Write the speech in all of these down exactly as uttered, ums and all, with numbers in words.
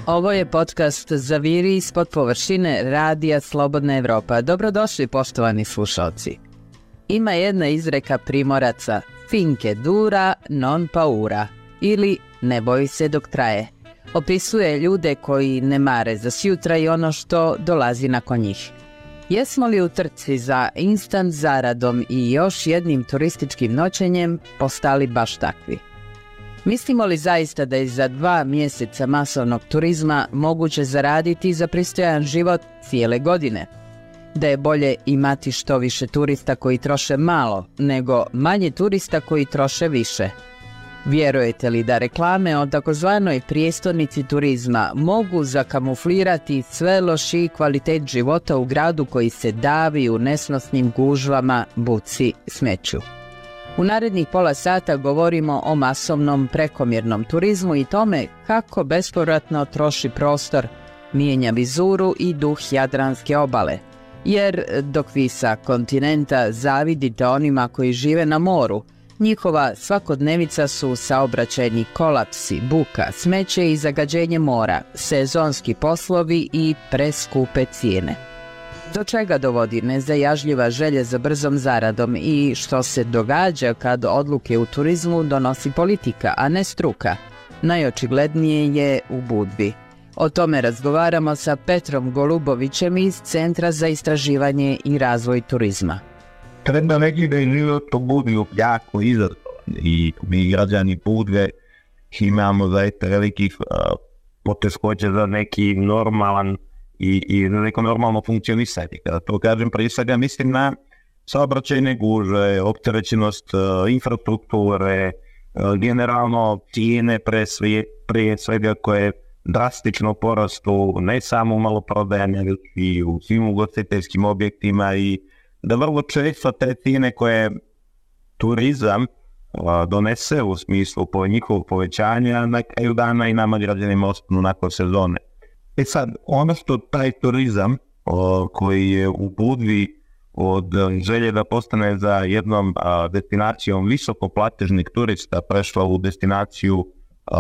Ovo je podcast Zaviri ispod površine radija Slobodna Evropa. Dobrodošli, poštovani slušalci. Ima jedna izreka Primoraca, finke dura non paura, ili ne boji se dok traje. Opisuje ljude koji ne mare za sjutra i ono što dolazi nakon njih. Jesmo li u trci za instant zaradom i još jednim turističkim noćenjem postali baš takvi? Mislimo li zaista da je za dva mjeseca masovnog turizma moguće zaraditi za pristojan život cijele godine? Da je bolje imati što više turista koji troše malo, nego manje turista koji troše više? Vjerujete li da reklame o takozvanoj prijestolnici turizma mogu zakamuflirati sve lošiji kvalitet života u gradu koji se davi u nesnosnim gužvama, buci, smeću? U narednih pola sata govorimo o masovnom prekomjernom turizmu i tome kako bespovratno troši prostor, mijenja vizuru i duh Jadranske obale. Jer dok vi sa kontinenta zavidite onima koji žive na moru, njihova svakodnevica su saobraćajni kolapsi, buka, smeće i zagađenje mora, sezonski poslovi i preskupe cijene. Do čega dovodi nezajažljiva želja za brzom zaradom i što se događa kad odluke u turizmu donosi politika, a ne struka? Najočiglednije je u Budvi. O tome razgovaramo sa Petrom Golubovićem iz Centra za istraživanje i razvoj turizma. Treba reći da je život u Budvi jako izazovan i mi građani Budve imamo zaista velikih uh, poteškoća za neki normalan i, i za neko normalno funkcionisanje. Kada to kažem, prije svega mislim na saobraćajne gužve, opterećenost uh, infrastrukture, uh, generalno cijene pre, sve, prije svega koje drastično porastu ne samo u maloprodajama, nego i u svim ugostiteljskim objektima i da vrlo često te cijene koje turizam uh, donese u smislu po njihovog povećanja na kraju dana i nama građanima ostanu nakon sezone. E sad, ono što taj turizam uh, koji je u Budvi od uh, želje da postane za jednom uh, destinacijom visokoplatežnih turista prešla u destinaciju uh,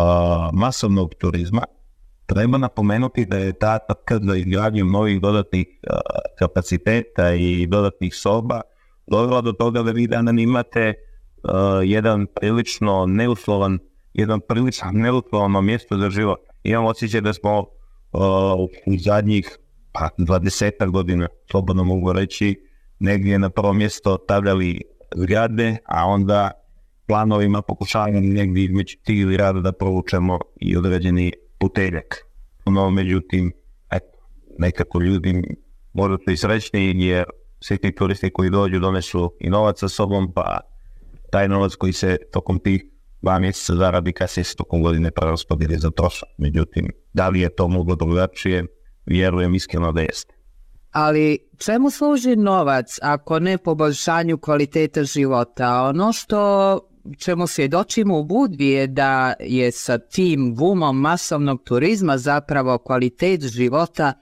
masovnog turizma, treba napomenuti da je ta trka za izgradnjom novih dodatnih uh, kapaciteta i dodatnih soba dovela do toga da vi danas imate uh, jedan prilično neuslovan, jedan prilično neuslovano mjesto za život. Imam osjećaj da smo uh, u zadnjih pa, dvadesetak godina, slobodno mogu reći, negdje na prvo mjesto stavljali zgrade, a onda planovima pokušavamo negdje između tih zgrada da provučemo i određeni puteljak. No, međutim, eto, nekako ljudi možda su i srećni jer svi ti turisti koji dođu donesu i novac sa sobom, pa taj novac koji se tokom tih dva mjeseca zaradi kasnije se tokom godine preraspodijeli za trošak. Međutim, da li je to moglo drugačije, vjerujem iskreno da jeste. Ali čemu služi novac ako ne poboljšanju kvaliteta života? Ono što čemu svjedočimo u Budvi je da je sa tim bumom masovnog turizma zapravo kvalitet života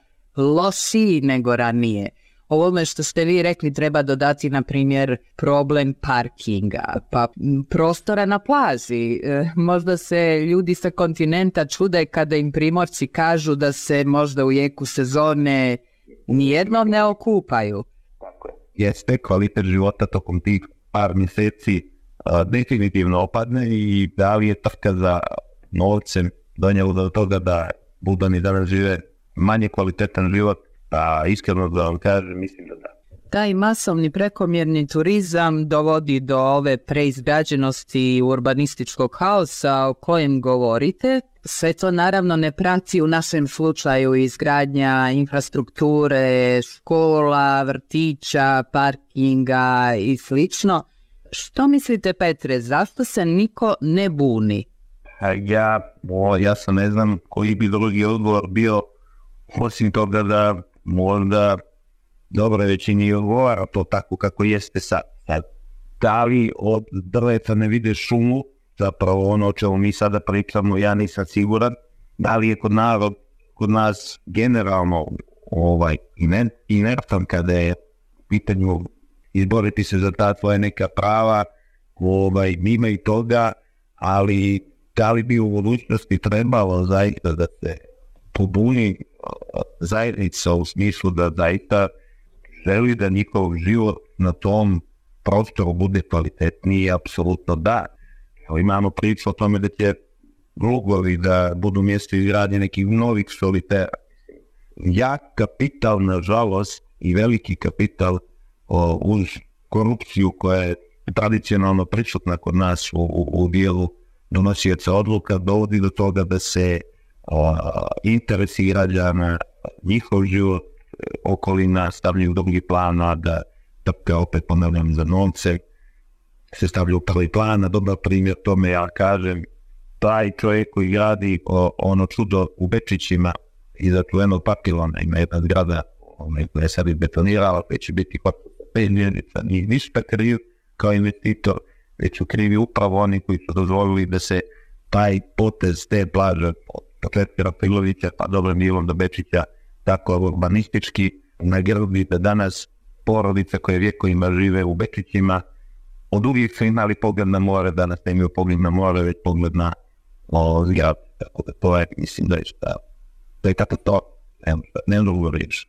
lošiji nego ranije. Ovome što ste vi rekli treba dodati, na primjer, problem parkinga, pa prostora na plaži. E, možda se ljudi sa kontinenta čude kada im Primorci kažu da se možda u jeku sezone nijednom ne okupaju. Tako je. Jeste, kvalitet života tokom tih par mjeseci Uh, definitivno opadne i da li je trka za novcem donijelo do toga da Budani danas žive manje kvalitetan život, a iskreno da vam kažem, mislim da da. Taj masovni prekomjerni turizam dovodi do ove preizgrađenosti i urbanističkog haosa o kojem govorite. Sve to naravno ne prati u našem slučaju izgradnja infrastrukture, škola, vrtića, parkinga i slično. Što mislite, Petre, zašto se niko ne buni? Ja, o, ja sam ne znam koji bi drugi odgovor bio, osim toga da možda dobro većini odgovara to tako kako jeste sad. Da li od drveta ne vide šumu, zapravo ono o čemu mi sada pričamo, ja nisam siguran. Da li je kod narod, kod nas generalno ovaj, inertan kada je pitanju izboriti se za ta tvoja neka prava, ovaj, ima i toga, ali da li bi u budućnosti trebalo zaista da se pobuni zajednica u smislu da zaista želi da njihov život na tom prostoru bude kvalitetniji, apsolutno da. Evo, imamo priču o tome da će Glugovi da budu mjesto izgradnje nekih novih solitera. Jak kapital, nažalost, i veliki kapital o, uz korupciju koja je tradicionalno prisutna kod nas u, u, u dijelu donosioca odluka, dovodi do toga da se o, interesi građana, njihov život, okolina stavljaju u drugi plan, a da, da opet ponavljam za novce, se stavlja u prvi plan. A dobar primjer tome, ja kažem, taj čovjek koji gradi o, ono čudo u Bečićima iza čuvenog papilona, ima jedna zgrada koja je sad betonirala, koja će biti kod pet mjenica, nije ništa kriv kao investitor, već su krivi upravo oni koji su dozvolili da se taj potez te plaže od početka Rafilovića pa dobrim milom do Bečića tako urbanistički nagradi da danas porodice koje vjekovima žive u Bečićima od uvijek su imali pogled na more, danas ne imaju pogled na more, već pogled na o, zgrad. Tako da to je, mislim da je šta, da je kako to, ne mogu reći.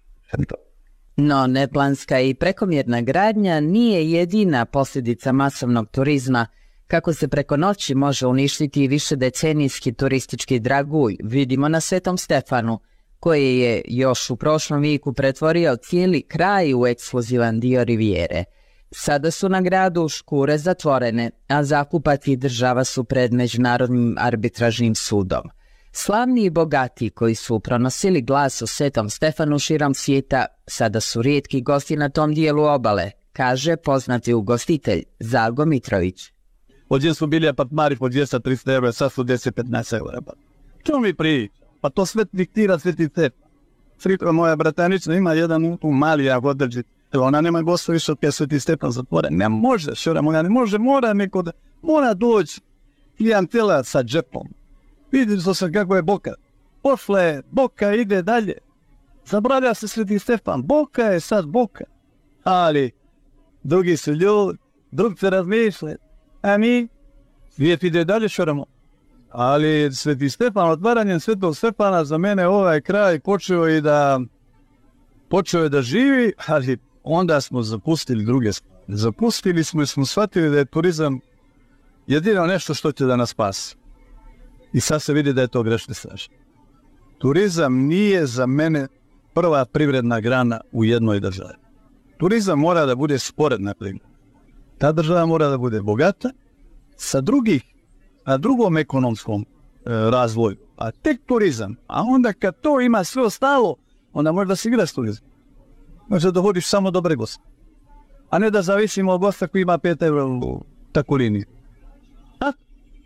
No, neplanska i prekomjerna gradnja nije jedina posljedica masovnog turizma. Kako se preko noći može uništiti višedecenijski turistički dragulj, vidimo na Svetom Stefanu, koji je još u prošlom vijeku pretvorio cijeli kraj u ekskluzivan dio rivijere. Sada su na gradu škure zatvorene, a zakupac i država su pred Međunarodnim arbitražnim sudom. Slavni i bogati koji su pronosili glas o Svetom Stefanu širom svijeta, sada su rijetki gosti na tom dijelu obale, kaže poznati ugostitelj Zalgo Mitrović. Ovdje su bili apartmani po dvjesto do tristo eura, sad su deset do petnaest eura. Čemu mi priča? Pa to sve diktira Sveti Stefan. Frika moja bratanična ima jedan u mali jak odrđi. Evo, ona nema gosta više od pje Sveti Stefan zatvoren. Ne može, šora moja, ne može, mora neko da, mora doći klijentela sa džepom. Vidite se kako je Boka. Pošle, Boka ide dalje. Zabravlja se Sveti Stefan. Boka je sad Boka. Ali, drugi su ljudi, drugi se razmišljaju. A mi, svijet ide dalje, šoramo. Ali Sveti Stefan, otvaranjem Svetog Stefana za mene ovaj kraj počeo i da počeo je da živi, ali onda smo zapustili druge stvari. Zapustili smo i smo shvatili da je turizam jedino nešto što će da nas spasi. I sad se vidi da je to grešno strašno. Turizam nije za mene prva privredna grana u jednoj državi. Turizam mora da bude sporedna privredna. Ta država mora da bude bogata sa drugih, na drugom ekonomskom e, razvoju. A tek turizam. A onda kad to ima sve ostalo, onda može da se igra s turizam. Može da dovodiš samo dobre goste. A ne da zavisimo od gosta koji ima pet eura u takvu liniju. Ha?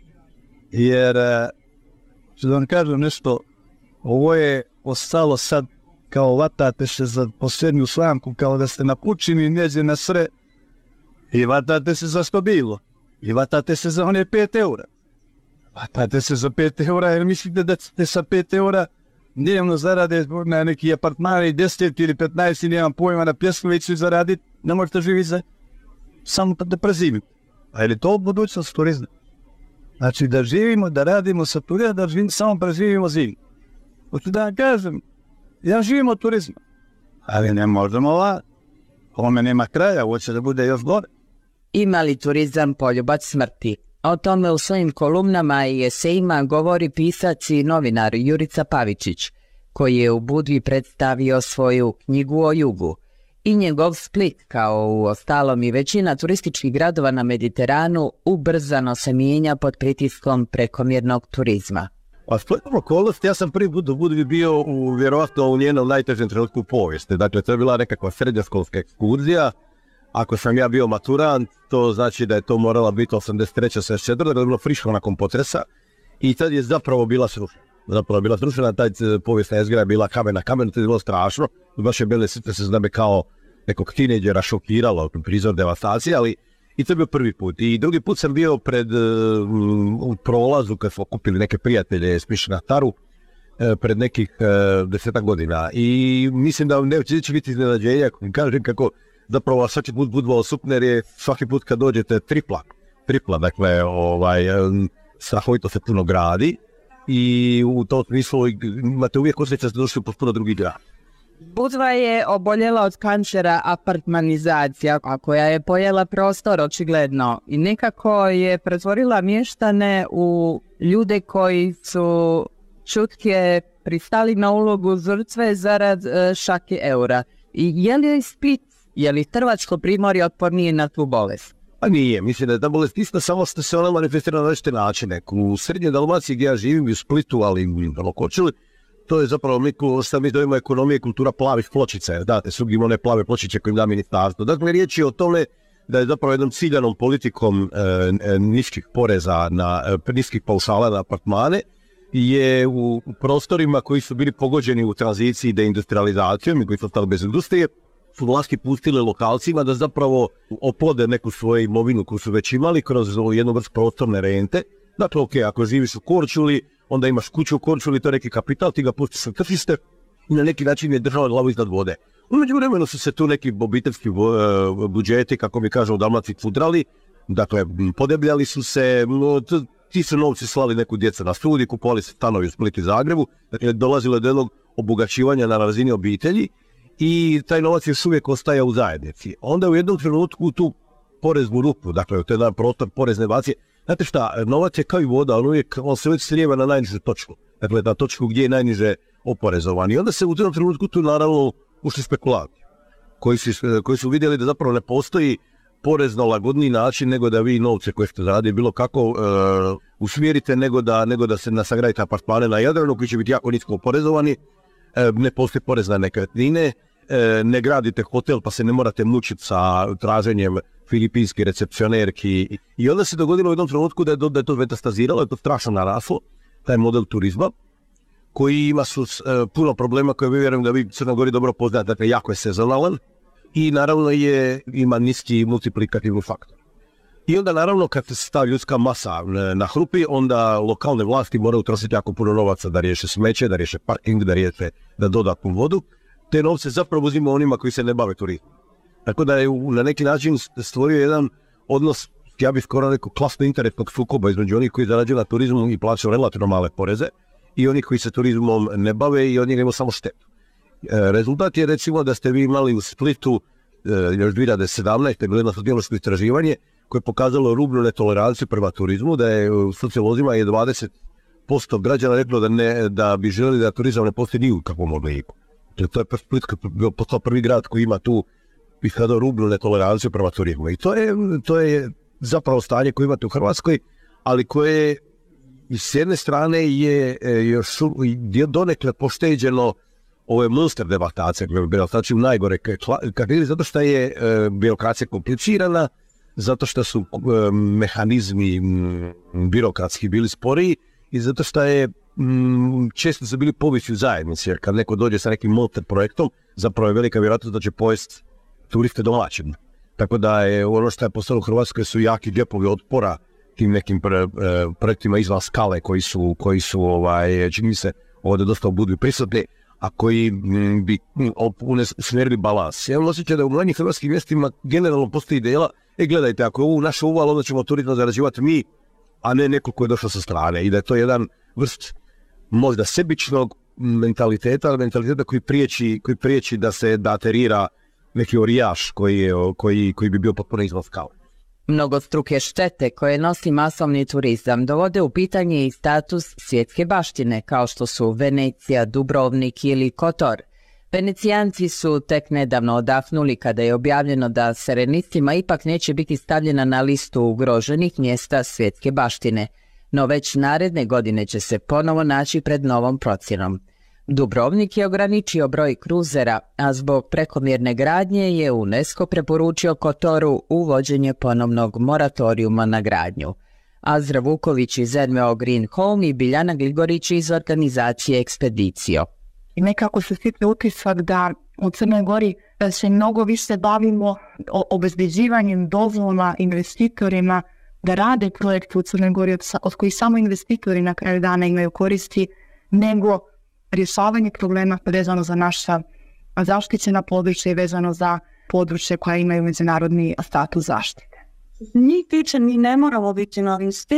Jer, ću da vam kažem nešto, ovo je ostalo sad kao vatate se za posljednju slamku, kao da ste na pučini neđe na sre i vatate se za što bilo. I vatate se za one pet eura. Vatate se za pet eura jer mislite da ćete sa pet eura dnevno zarade na neki apartmani deset ili petnaest ili nemam pojma na Pljeskoviću zaraditi, ne možete živjeti za samo da prezimite. A je li to budućnost turizma? Znači da živimo, da radimo sa turizma, da živimo, samo preživimo zimu. Hoću da vam kažem, ja živim od turizma, ali ne možemo ovako. Ovome nema kraja, hoće da bude još gore. Ima li turizam poljubac smrti? O tome u svojim kolumnama i esejima govori pisac i novinar Jurica Pavičić, koji je u Budvi predstavio svoju knjigu o jugu. I njegov Split, kao u ostalom i većina turističkih gradova na Mediteranu, ubrzano se mijenja pod pritiskom prekomjernog turizma. A Splitom okolnost, ja sam prvi put u Budvi bio u, vjerovatno u njenom najtežem trenutku u povijesti. Dakle, to je bila nekakva srednjoškolska ekskurzija. Ako sam ja bio maturant, to znači da je to morala biti osamdeset treće osamdeset četvrte da je bilo friško nakon potresa. I tad je zapravo bila srušena. Zapravo je bila srušena, taj povijesna jezgra je bila kamen na kamenu, to je bilo strašno. Baš je bile se zname kao nekog tineđera šokiralo, prizor devastacije, ali i to je bio prvi put. I drugi put sam bio pred, u prolazu kad smo kupili neke prijatelje s Mišena Taru pred nekih desetak godina. I mislim da neće biti iznenađenja, kažem kako zapravo svaki put budvao supner je svaki put kad dođete tripla. Tripla, dakle, ovaj, strahovito se puno gradi. i u tom smislu imate uvijek osjećaj da ste došli u potpuno drugi grad. Budva je oboljela od kancera apartmanizacija, a koja je pojela prostor očigledno i nekako je pretvorila mještane u ljude koji su čutke pristali na ulogu žrtve zarad e, šake eura. I je li Split, je li Hrvatsko primorje otpornije na tu bolest? A nije, mislim da je ta bolest ista, samo što se ona manifestira na različite načine. U srednjoj Dalmaciji gdje ja živim, u Splitu, ali i u Lokočili, to je zapravo mi, što mi zovemo ekonomija i kultura plavih pločica. Date, su im one plave pločiće koje im da ministarstvo. Dakle, riječ je o tome da je zapravo jednom ciljanom politikom e, niskih poreza, na, e, niskih paušala na apartmane, je u prostorima koji su bili pogođeni u tranziciji deindustrializacijom i koji su ostali bez industrije, su vlasti pustile lokalcima da zapravo oplode neku svoju imovinu koju su već imali kroz jednu vrstu prostorne rente. Dakle, ok, ako živiš u Korčuli, onda imaš kuću u Korčuli, to je neki kapital, ti ga pustiš na tržište i na neki način je država glavu iznad vode. U međuvremenu su se tu neki obiteljski budžeti, kako mi kažu u Dalmaciji, fudrali, dakle, podebljali su se, ti su novci slali neku djecu na studij, kupovali se stanovi u Splitu i Zagrebu, dakle, dolazilo je do jednog obogaćivanja na razini obitelji i taj novac još uvijek ostaje u zajednici. Onda u jednom trenutku tu poreznu rupu, dakle, to je jedan prostor porezne bacije. Znate šta, novac je kao i voda, on, uvijek, on se uvijek slijeva na najnižu točku, dakle, na točku gdje je najniže oporezovan. I onda se u jednom trenutku tu naravno ušli spekulanti, koji su, koji su vidjeli da zapravo ne postoji porezno lagodniji način nego da vi novce koje ste zaradili bilo kako uh, usmjerite nego da, nego da se nasagradite apartmane na Jadranu koji će biti jako nisko oporezovani, uh, ne postoji porez na nekretnine, uh, ne gradite hotel pa se ne morate mučiti sa traženjem filipinskih recepcionerki. I onda se dogodilo u jednom trenutku da je, da je to metastaziralo, je to strašno naraslo, taj model turizma, koji ima su, uh, puno problema koje vi vjerujem da vi Crnoj Gori dobro poznate, dakle jako je sezonalan i naravno je, ima niski multiplikativni faktor. I onda naravno kad se ta ljudska masa nahrupi, onda lokalne vlasti moraju trošiti jako puno novaca da riješe smeće, da riješe parking, da riješe da dodatnu vodu. Te novce zapravo uzima onima koji se ne bave turizmom. Tako da je na neki način stvorio jedan odnos, ja bih skoro rekao, klasno interesnog sukoba između onih koji zarađuju na turizmu i plaćaju relativno male poreze i onih koji se turizmom ne bave i od njega imaju samo štetu. E, rezultat je recimo da ste vi imali u Splitu e, još dvije tisuće sedamnaeste. godine sociološko istraživanje koje je pokazalo rubnu netoleranciju prema turizmu, da je u sociolozima je dvadeset posto građana reklo da, ne, da bi željeli da turizam ne postoji ni u kakvom obliku. To je Split postao prvi grad koji ima tu iskazao rubnu netoleranciju prema turizmu. I to je, to je zapravo stanje koje imate u Hrvatskoj, ali koje s jedne strane je još donekle pošteđeno ovo monster devaltacija, znači u najgore kategoriji, zato što je e, birokracija komplicirana, zato što su e, mehanizmi m, birokratski bili sporiji i zato što je m, često su bili povisi u zajednici, jer kad neko dođe sa nekim monster projektom, zapravo je velika vjerojatnost da će pojesti turiste domaćim. Tako da je ono što je postalo u Hrvatskoj su jaki djepovi otpora tim nekim pre, e, projektima izvan skale koji su, koji su ovaj, čini mi se, ovdje dosta budu prisutni, a koji m, bi usmjerili balans. Ja imam osjećaj da u manjih hrvatskim mjestima generalno postoji ideja, e gledajte, ako je ovo naš uval, onda ćemo turizam zarađivati mi, a ne neko ko je došao sa strane. I da je to jedan vrst možda sebičnog mentaliteta, mentaliteta koji priječi, koji priječi da se da aterira neki orijaš koji, je, koji, koji bi bio potpuno izvan skale. Mnogostruke štete koje nosi masovni turizam dovode u pitanje i status svjetske baštine, kao što su Venecija, Dubrovnik ili Kotor. Venecijanci su tek nedavno odahnuli kada je objavljeno da Serenisima ipak neće biti stavljena na listu ugroženih mjesta svjetske baštine, no već naredne godine će se ponovo naći pred novom procjenom. Dubrovnik je ograničio broj kruzera, a zbog prekomjerne gradnje je UNESCO preporučio Kotoru uvođenje ponovnog moratorijuma na gradnju. Azra Vuković iz N V O Green Home i Biljana Gligorić iz organizacije Ekspedicio. I nekako se stiče utisak da u Crnoj Gori se mnogo više bavimo obezbeđivanjem dozvola investitorima da rade projekte u Crnoj Gori od, od kojih samo investitori na kraju dana imaju koristi, nego rješavanje problema vezano za naša zaštićena područja i vezano za područje koja imaju međunarodni status zaštite. Njih tiče, mi ne moramo biti novisti,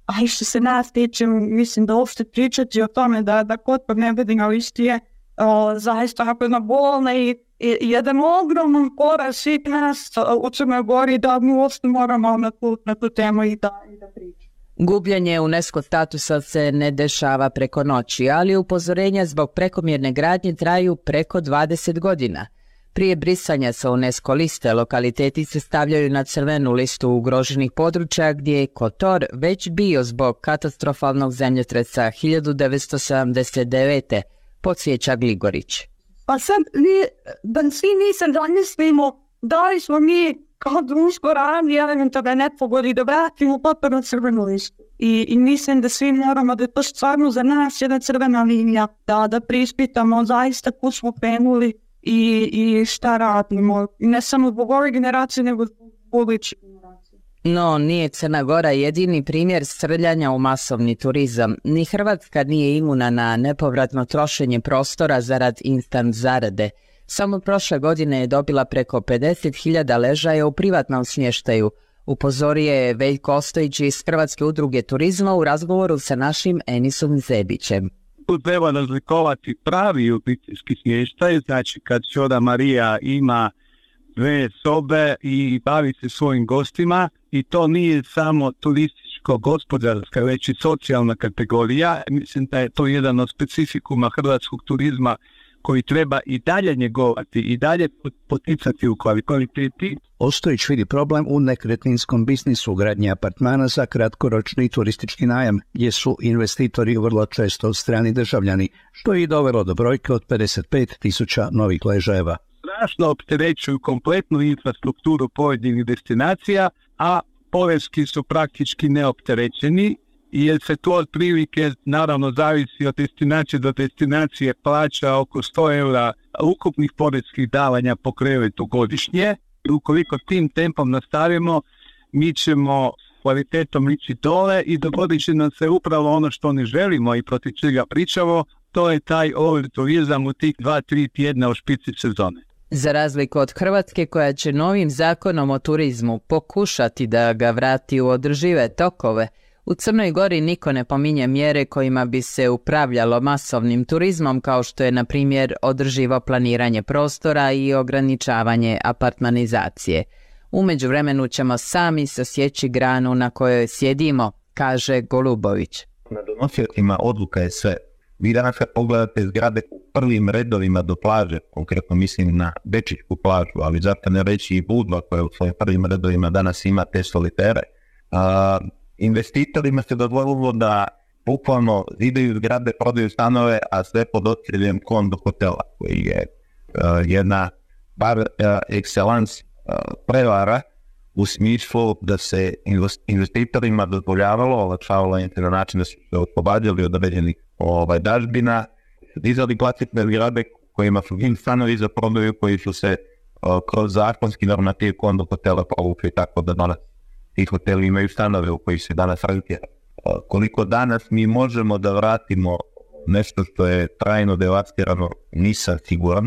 a i što se nas tiče, mislim da uopšte pričati o tome da, da Kotor ne bude na listi je o, zaista jako jedna bolna i, i, i jedan ogroman poraz svih nas u Crnoj Gori da mi uopšte moramo na tu, na tu temu i da, i da pričamo. Gubljenje UNESCO statusa se ne dešava preko noći, ali upozorenja zbog prekomjerne gradnje traju preko dvadeset godina. Prije brisanja sa UNESCO liste, lokaliteti se stavljaju na crvenu listu ugroženih područja gdje je Kotor već bio zbog katastrofalnog zemljotresa hiljadu devetsto sedamdeset devete. Podsjeća Gligorić. Pa sad, vi, da svi mi se zamislimo da li smo mi kao društvo radili elementarne nepogode da vratimo Kotor na crvenu listu. I, I mislim da svi moramo da je to stvarno za nas jedna crvena linija, da, da prispitamo zaista kud smo penuli i, i šta radimo. I ne samo zbog ove generacije, nego zbog buduće generacije. No, nije Crna Gora jedini primjer srljanja u masovni turizam. Ni Hrvatska nije imuna na nepovratno trošenje prostora zarad instant zarade. Samo prošle godine je dobila preko pedeset hiljada ležaja u privatnom smještaju, upozorio je Veljko Ostojić iz Hrvatske udruge turizma u razgovoru sa našim Enisom Zebićem. Tu treba razlikovati pravi obiteljski smještaj, znači kad Ćoda Marija ima dve sobe i bavi se svojim gostima, i to nije samo turističko-gospodarska, već i socijalna kategorija. Mislim da je to jedan od specifikuma hrvatskog turizma koji treba i dalje njegovati i dalje poticati u kvaliteti. Ostojić vidi problem u nekretninskom biznisu gradnje apartmana za kratkoročni turistički najam, gdje su investitori vrlo često strani državljani, što je i dovelo do brojke od pedeset pet tisuća novih ležajeva. Strašno opterećuju kompletnu infrastrukturu pojedinih destinacija, a porezki su praktički neopterećeni, jer se to otprilike, naravno, zavisi od destinacije do destinacije, plaća oko sto eura ukupnih porezkih davanja po krevetu godišnje. Ukoliko tim tempom nastavimo, mi ćemo kvalitetom ići dole i dogodit će nam se upravo ono što ne želimo i protiv čega pričamo, to je taj overturizam u tih dva, tri tjedna u špici sezone. Za razliku od Hrvatske, koja će novim zakonom o turizmu pokušati da ga vrati u održive tokove, u Crnoj Gori niko ne pominje mjere kojima bi se upravljalo masovnim turizmom, kao što je, na primjer, održivo planiranje prostora i ograničavanje apartmanizacije. U međuvremenu ćemo sami sasjeći granu na kojoj sjedimo, kaže Golubović. Na donosiocima odluka je sve. Vi danas kad pogledate zgrade u prvim redovima do plaže, konkretno mislim na Bečićku plažu, ali zato ne reći i Budva koja u svojim prvim redovima danas ima te solitere, a, investitorima se dozvolilo da bukvalno zidaju zgrade, prodaju stanove, a sve pod okriljem kondo hotela, koji je uh, jedna par uh, excellence uh, prevara u smislu da se investitorima dozvoljavalo, olakšavalo im se na način da su se oslobađali od određenih ovaj, dažbina, dizali klasične zgrade kojima su im stanovi za prodaju, koji su se uh, kroz zakonski normativ kondo hotela povukli, tako da danas ti hoteli imaju stanove u koji se danas rentira. Koliko danas mi možemo da vratimo nešto što je trajno devastirano, nisam siguran.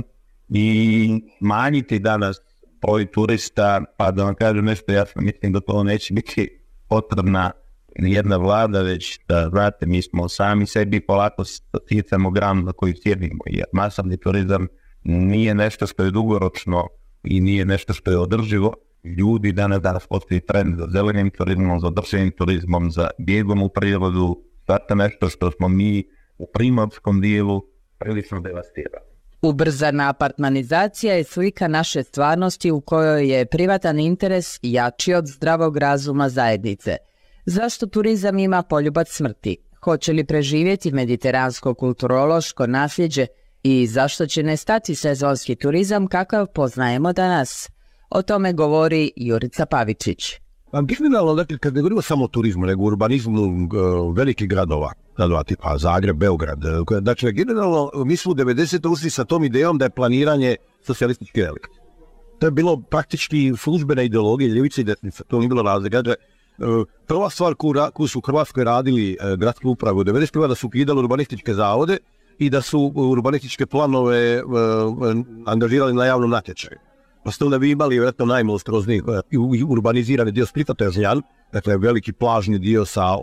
I manjiti danas broj turista, pa da vam kažem nešto, ja sam mislim da to neće biti potrebna jedna vlada, već da, znate, mi smo sami sebi polako sticamo gram na koji sjedimo. Jer masovni turizam nije nešto što je dugoročno i nije nešto što je održivo. Ljudi danas, danas postoji trend za zelenim turizmom, za održivim turizmom, za bijegom u prirodu, zato nešto što smo mi u primorskom dijelu prilično devastirali. Ubrzana apartmanizacija je slika naše stvarnosti u kojoj je privatan interes jači od zdravog razuma zajednice. Zašto turizam ima poljubac smrti? Hoće li preživjeti mediteransko kulturološko nasljeđe i zašto će nestati sezonski turizam kakav poznajemo danas? O tome govori Jurica Pavičić. Pa generalno, dakle, kad ne govorimo samo o turizmu, nego o urbanizmu uh, velikih gradova, gradova tipa Zagreb, Beograd, uh, dakle, generalno, mi smo u devedesetih ušli sa tom idejom da je planiranje socijalistički relikt. To je bilo praktički službena ideologija, ljevice i desnice, to nije bilo razlika. Dakle, uh, prva stvar koju, koju su u Hrvatskoj radili uh, gradske uprave u devedesetih prva da su ukidali urbanističke zavode i da su urbanističke planove uh, angažirali na javnom natječaju. Pa ste onda vi imali vjerojatno najmonstruozniji urbanizirani dio Splita, to je Zljan, dakle veliki plažni dio sa o,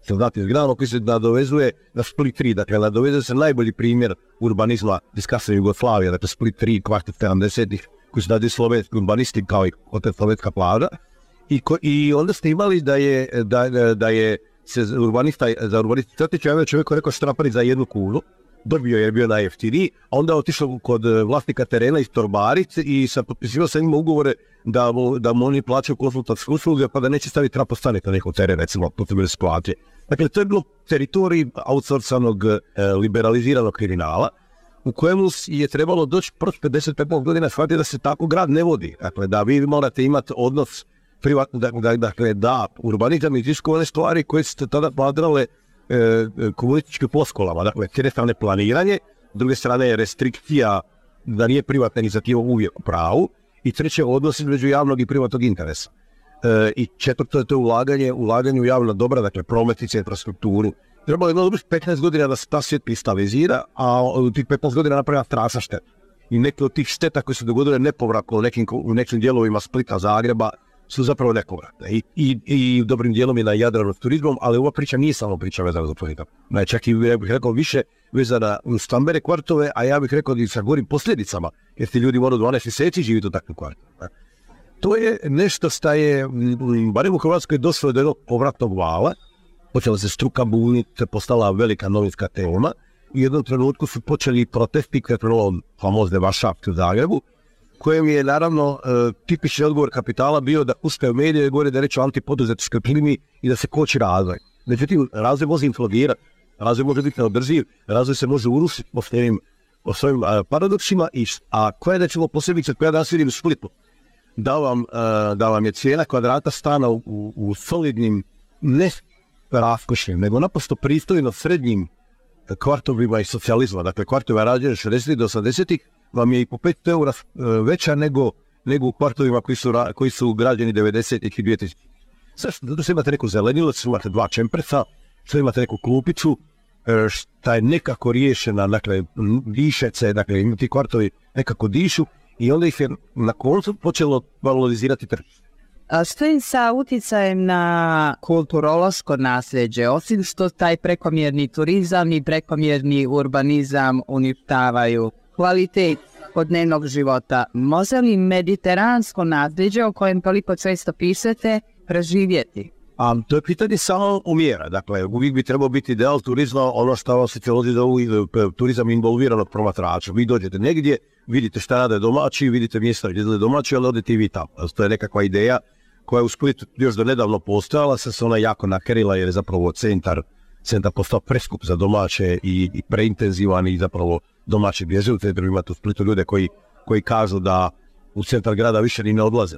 znate zgrano koji se nadovezuje na Split tri, dakle nadovezuje se najbolji primjer urbanizma iz kasne Jugoslavije, dakle Split tri, kvart sedamdesetih, koji su dali slovenski urbanisti kao i hotel Slovenska plaža. I, ko, I onda ste imali da je, da, da je se urbanista, za urbanista Crtića je čovjek rekao štrapani za jednu kunu, dobio je bio najjeftiniji, a onda je otišao kod vlasnika terena iz Torbarice i sa potpisivao sa njima ugovore da mu, da mu oni plaćaju konsultantske usluge pa da neće staviti trapostanik na nekog terena, recimo, to se bili splate. Dakle, to je bilo teritorij outsourcanog, e, liberaliziranog kriminala, u kojemu je trebalo doći proći pedeset petnaest godina shvatiti da se tako grad ne vodi. Dakle, da vi morate imati odnos privatno, dakle, dakle da urbanizam iziskuje one stvari koje ste tada pladrale e, komunističkim ploskolama. Dakle, s jedne strane planiranje, s druge strane restrikcija da nije privatna inicijativa uvijek u pravu i treće odnos između javnog i privatnog interesa. E, I četvrto je to ulaganje, ulaganje u javna dobra, dakle prometnice, infrastrukturu. Trebalo je jedno dobrih petnaest godina da se ta svijet kristalizira, a u tih petnaest godina napravila strašna šteta. I neke od tih šteta koje su dogodile nepovratno u nekim, u nekim dijelovima Splita, Zagreba, su zapravo nepovratne. I, i, i dobrim dijelom je na Jadranu s turizmom, ali ova priča nije samo priča vezana za turizam. Čak i ja bih rekao više vezana u stambene kvartove, a ja bih rekao i sa gorim posljedicama, jer ti ljudi moraju dvanaest mjeseci živjeti u takvim kvartovima. To je nešto što je, barem u Hrvatskoj, došlo do jednog povratnog vala. Počela se struka buniti, postala velika novinska tema. U jednom trenutku su počeli protesti krenulo famozne Varšavke u Zagrebu, kojem je naravno e, tipični odgovor kapitala bio da puste u medije i govore da reći o antipoduzetičkoj klimi i da se koči razvoj. Međutim, razvoj može inflagirati, razvoj može biti neodrživ, razvoj se može urušiti po svojim, po svojim a, paradoksima, i, a koja je recimo posebice koja danas vidim u Splitu, da vam, a, da vam je cijena kvadrata stana u, u, u solidnim, ne raskošnim, nego naprosto pristojno srednjim kvartovima iz socijalizma, dakle kvartovima rađene šezdesetih do osamdesetih, vam je i po pet eura veća nego, nego u kvartovima koji su, koji su građeni devedesetih i dvije tisuće. Zašto? Zato što imate neku zelenilac, imate dva čempresa, što imate neku klupiću, šta je nekako riješena, dakle, dišece, dakle, ti kvartovi nekako dišu i onda ih je na koncu počelo valorizirati tržište. A što je sa utjecajem na kulturološko nasljeđe, osim što taj prekomjerni turizam i prekomjerni urbanizam uništavaju kvalitet od dnevnog života? Može li mediteransko nasljeđe o kojem toliko često pišete preživjeti? A, to je pitanje samo umjera. Dakle, uvijek bi trebao biti ideal turizma, ono što vam sociolozi zovu turizam involviranog promatrača. Vi dođete negdje, vidite šta rade domaći, vidite mjesta gdje izgleda domaći, ali odete i vi tamo. To je nekakva ideja koja je u Splitu još do nedavno postojala, sad se ona jako nakerila jer je zapravo centar, centar postao preskup za domaće i, i preintenzivan i zapravo domaće bježe u centru. Imate u Splitu ljude koji, koji kažu da u centar grada više ni ne odlaze.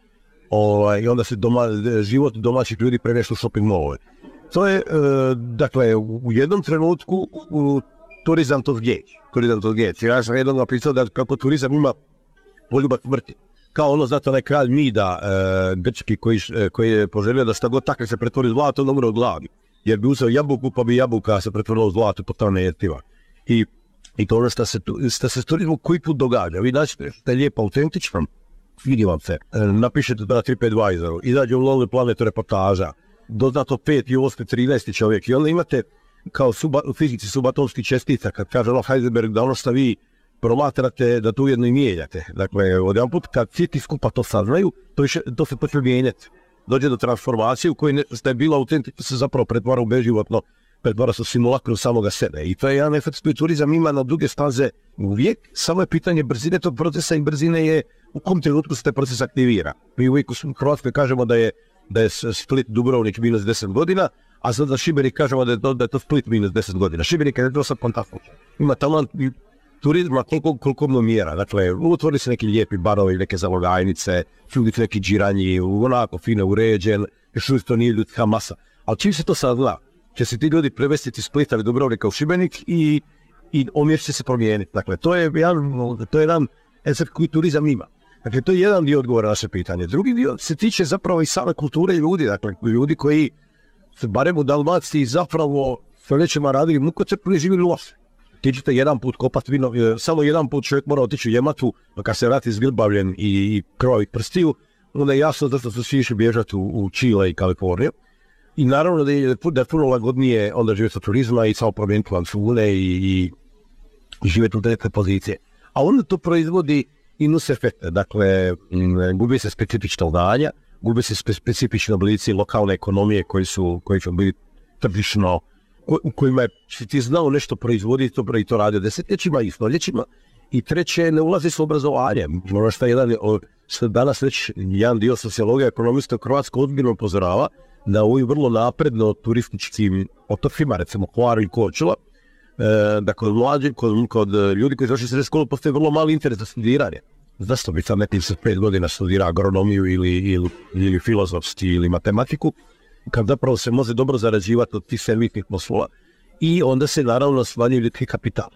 O, I onda se doma, život domaćih ljudi prenešli u shopping mallove. To je, e, dakle, u jednom trenutku u, turizam to zgijeći. Turizam to zgijeći. Ja sam jednom napisao da kako turizam ima poljubac smrti. Kao ono, znate, onaj kralj Mida, e, grčki, koji, e, koji je poželio da šta god takve se pretvori u zlato, on umre od gladi. Jer bi uzeo jabuku, pa bi jabuka se pretvorila u zlato, potpuno nejetiva. I, i to ono što se, što se s turizmom koji put događa. Vi naćete što je lijepo, autentično, vidi vam se, e, napišete na TripAdvisoru, izađe u Lonely Planetu reportaža, doznato pet i osmi, trinaesti čovjek, i onda imate kao suba, u fizici subatomskih čestica, kad kaže ono Heisenberg da ono što vi promatrate, da to ujedno i mijenjate. Dakle, odjedan put kad svi ti skupa to saznaju, to, više, to se počne mijenjati. Dođe do transformacije u kojoj što je bilo autentično se zapravo pretvara u beživotno, pretvara se u simulakru samoga sebe. I to je jedan efekt koji turizam ima na duge staze uvijek, samo je pitanje brzine tog procesa i brzine je u kom trenutku se taj proces aktivira. Mi uvijek u Hrvatskoj kažemo da je, da je Split Dubrovnik minus deset godina, a sad za Šibenik kažemo da je to, da je to Split minus deset godina. Šibenik je to sad fantastično. Ima talent turizma koliko, koliko mjera. Dakle, utvori se neki lijepi barovi, neke zalogajnice, ljudi neki džiranji, onako fino uređen, još uvijek to nije ljudska masa. Ali čim se to sad zna, će se ti ljudi prevestiti iz Splita ili Dubrovnika u Šibenik i, i omjer će se promijeniti. Dakle, to je jedan, to je jedan efekt koji turizam ima. Dakle, to je jedan dio odgovora na naše pitanje. Drugi dio se tiče zapravo i same kulture ljudi, dakle, ljudi koji se barem u Dalmaciji zapravo stoljećima radili mukotrpno i živjeli loše. Ti ćete jedan put kopati vino, samo jedan put čovjek mora otići u Jematu, pa kad se vrati zgrbavljen i, i krvavih prstiju, onda je jasno da su svi išli bježati u, u Čile i Kaliforniju. I naravno da je, da je puno lagodnije onda živjeti od turizma i samo promijeniti lancune i, i živjeti u direktne pozicije. A onda to proizvodi i nus efekte, dakle, gubi se specifična udanja, gubi se spe, specifični oblici lokalne ekonomije koji su, koji su bili tržišno, u kojima je, si ti znao nešto proizvoditi, to i to radio desetljećima i stoljećima. I treće, ne ulazi s obrazovanjem. Ono što je jedan, danas već jedan dio sociologija, ekonomista u Hrvatskoj ozbiljno upozorava da u ovim vrlo napredno turističkim otocima, recimo Hvar i Korčula, e, da kod mlađi, kod, kod ljudi koji završi srednju školu postoji vrlo mali interes za studiranje. Zašto bi sad nekim se pet godina studira agronomiju ili, ili, ili filozofski ili matematiku, kad zapravo se može dobro zarađivati od tih servisnih poslova i onda se naravno smanjuje ljudski kapital.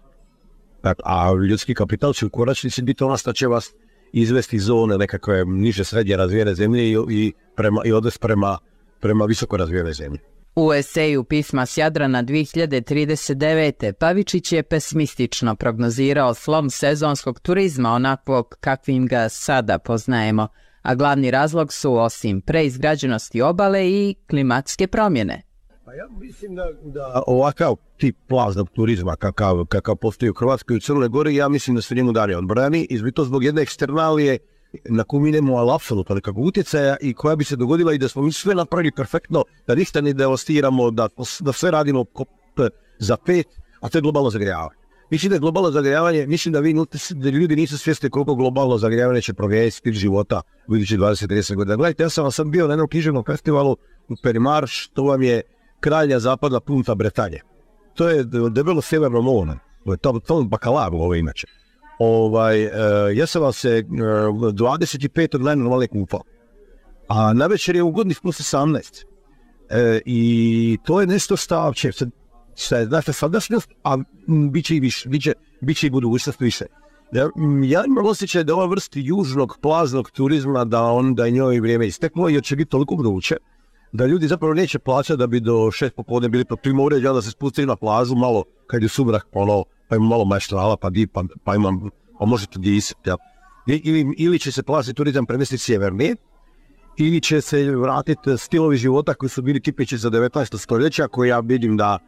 A ljudski kapital će u konačnici biti ono što će vas izvesti iz zone nekakve niže srednje razvijene zemlje i, i, prema, i odvesti prema, prema visoko razvijene zemlje. U eseju Pisma s Jadrana dvije hiljade trideset devete. Pavičić je pesimistično prognozirao slom sezonskog turizma onakvog kakvim ga sada poznajemo, a glavni razlog su osim preizgrađenosti obale i klimatske promjene. Pa ja mislim da, da ovakav tip plaznog turizma kakav, kakav postoji u Hrvatskoj i u Crnoj Gori, ja mislim da su njemu dani odbrani i to zbog jedne eksternalije na koju mi nemamo ali apsolutno nekakvog utjecaja i koja bi se dogodila i da smo mi sve napravili perfektno, da ništa ne devastiramo, da, da sve radimo za pet, a to je globalno zagrijavanje. Mislim da je globalno zagrijavanje, mislim da, vi, da ljudi nisu svjesni koliko globalno zagrijavanje će promijeniti stil života u idućih dvadeset do trideset godina. Gledajte, ja sam vam sam bio na jednom književnom festivalu u Perimarš, to vam je krajnja zapadna punta Bretanje. To je debelo sjeverno more, to, to bakalar ovo inače. Ovaj, uh, ja sam vam se uh, dvadeset petog najnormalnije kupao, a navečer je ugodnih plus osamnaest. Uh, I to je nešto stavče, znači sadašnjost, a m, bit će i više, bit će, bit će i budućnost više. Ja, m, ja imam osjećaj da ova vrst južnog plaznog turizma, da on da je njoj vrijeme isteklo jer će biti toliko vruće, da ljudi zapravo neće plaćati da bi do šest popodne bili pod klima uređaja, da se spustili na plažu malo kad je sumrak, ono, pa ima malo maštrala, pa di, pa, pa imam, pa možete disati. Ja. Ili, ili će se plazni turizam premestiti sjevernije, ili će se vratiti stilovi života koji su bili tipični za devetnaesto stoljeća, koji ja vidim da,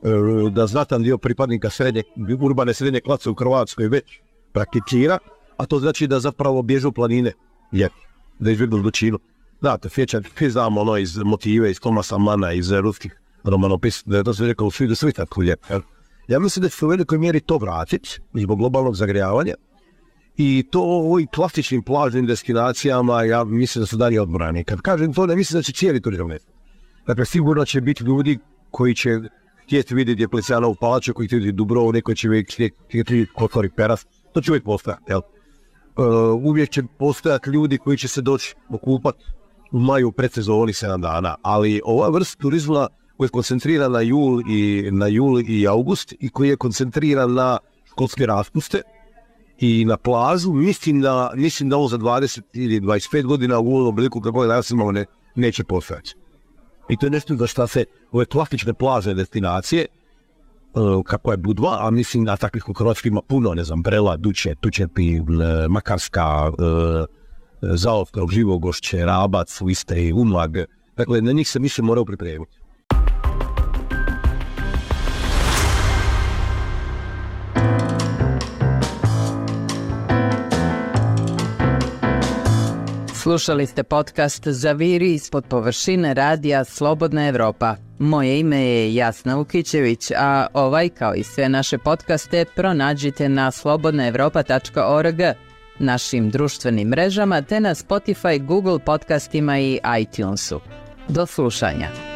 da znatan dio pripadnika srednje, urbane srednje klase u Hrvatskoj već prakticira, a to znači da zapravo bježu planine, je, da izbjegnu dočinu. Znate, sjećam, znamo ono iz motive, iz Tomasa Mana, iz ruskih romanopisa, da je to sve rekao u svijetu svi tako lijepo. Ja mislim da će se u velikoj mjeri to vratiti zbog globalnog zagrijavanja i to u ovim klasičnim plažnim destinacijama ja mislim da su dalje odbrani. Kad kažem to, ne mislim da će cijeli turizam nestati. Dakle, sigurno će biti ljudi koji će htjeti vidjeti Dioklecianovu palaču, koji će vidjeti Dubrovnik, koji će vidjeti Kotor i Peras, to će uvijek postojati, jel? Uh, uvijek će postojati ljudi koji će se doći okupati u maju predsezoni sedam dana, ali ova vrsta turizma koji je koncentriran na jul i na jul i august i koji je koncentriran na školske raspuste i na plažu, mislim da, mislim da ovo za dvadeset ili dvadeset pet godina u ovom obliku kako je danas imamo ne, neće postojati. I to je nešto za šta se ove klasične plažne destinacije, uh, kako je Budva, a mislim da takvih u Hrvatskoj ima puno, ne znam, Brela, Duče, Tučepi, Makarska, uh, Zaostrog, Živogošće, Rabac, Liste, Umag. Dakle, na njih se mislim morao pripremiti. Slušali ste podcast Zaviri ispod površine radija Slobodna Evropa. Moje ime je Jasna Vukićević, a ovaj kao i sve naše podcaste pronađite na slobodna evropa tačka org, našim društvenim mrežama te na Spotify, Google podcastima i iTunesu. Do slušanja.